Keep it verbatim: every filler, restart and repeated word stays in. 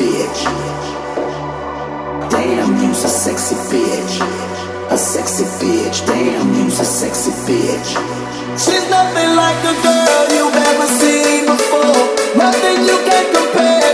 bitch. Damn, you's a sexy bitch. A sexy bitch. Damn, you's a sexy bitch. She's nothing like a girl you've ever seen before. Nothing you can compare.